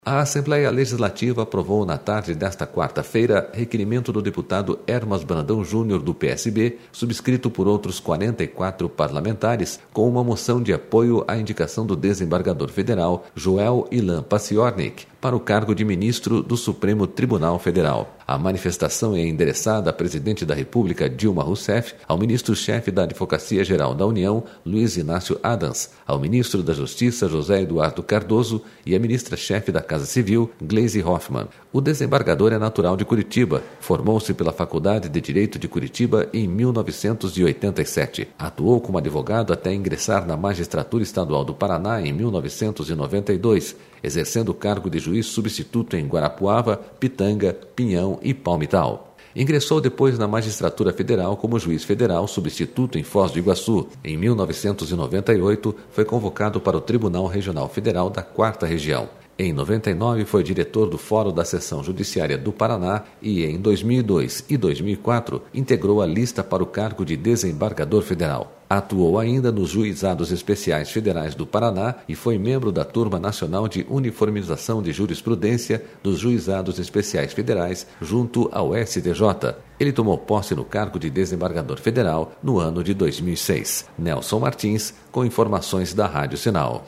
A Assembleia Legislativa aprovou na tarde desta quarta-feira requerimento do deputado Hermas Brandão Júnior do PSB, subscrito por outros 44 parlamentares, com uma moção de apoio à indicação do desembargador federal Joel Ilan Paciornik para o cargo de ministro do Supremo Tribunal Federal. A manifestação é endereçada à presidente da República, Dilma Rousseff, ao ministro-chefe da Advocacia Geral da União, Luiz Inácio Adams, ao ministro da Justiça, José Eduardo Cardoso, e à ministra-chefe da Casa Civil, Gleisi Hoffmann. O desembargador é natural de Curitiba. Formou-se pela Faculdade de Direito de Curitiba em 1987. Atuou como advogado até ingressar na Magistratura Estadual do Paraná em 1992, exercendo o cargo de juiz substituto em Guarapuava, Pitanga, Pinhão e Palmital. Ingressou depois na Magistratura Federal como juiz federal substituto em Foz do Iguaçu. Em 1998, foi convocado para o Tribunal Regional Federal da 4ª Região. Em 99, foi diretor do Fórum da Seção Judiciária do Paraná e, em 2002 e 2004, integrou a lista para o cargo de desembargador federal. Atuou ainda nos Juizados Especiais Federais do Paraná e foi membro da Turma Nacional de Uniformização de Jurisprudência dos Juizados Especiais Federais junto ao STJ. Ele tomou posse no cargo de desembargador federal no ano de 2006. Nelson Martins, com informações da Rádio Sinal.